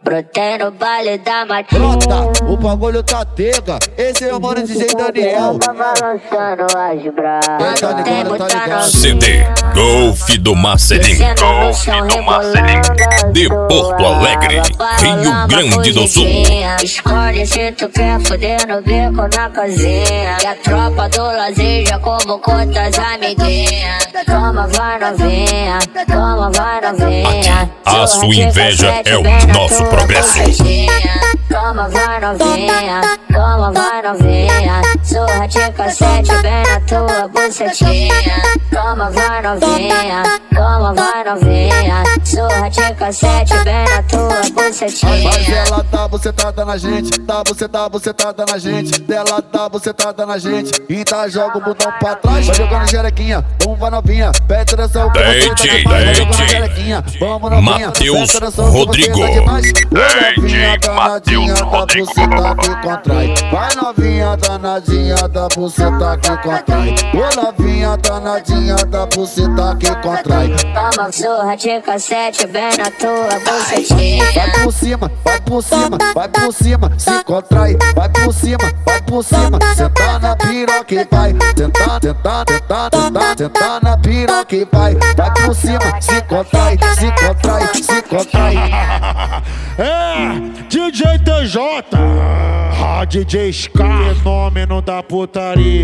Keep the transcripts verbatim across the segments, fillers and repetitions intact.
Brotei no baile da matinha. Brota, o bagulho tá tega. Esse é o mano D J Daniel. Tá balançando as bravas. Tá ligado, tá ligado. C D Golf do Marcelinho. Golf do Marcelinho. De Porto Alegre, Rio Grande do Sul. Escolhe se tu quer fuder no bico na casinha. E a tropa do lazer já convocou tuas amiguinhas. Toma, vai novinha. Toma, vai novinha. Aqui, a sua inveja é o nosso progresso. Toma, vai novinha. Toma, vai novinha. Surra de cassete bem na tua bucetinha. Toma, vai novinha. Toma, vai novinha. Surra de cassete bem na tua bucetinha. Mas ela tá bucetada na gente, tá bucetada, bucetada na gente. Dela tá bucetada na gente, e tá joga o botão pra trás. Vai jogando jerequinha, vamos vai novinha. Pede atenção que você tá demais. Vai jogando jerequinha, vamos novinha. Matheus Rodrigo. D J Matheus Rodrigo. Que contrai. Vai novinha danadinha da buceta que contrai. Ô novinha danadinha da buceta que contrai. Toma surra de cassete bem na tua bucetinha. Vai por cima, vai por cima, vai por cima, se contrai. Vai por cima, vai por cima, senta na piroca e vai. Senta, senta, senta, senta, senta na piroca e vai. Vai por cima, se contrai, se contrai, se contrai. É, D J T J, ah, D J Ska, fenômeno da putaria.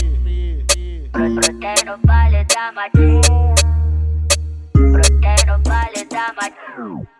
Brotei no baile da matinha. Brotei no baile da matinha.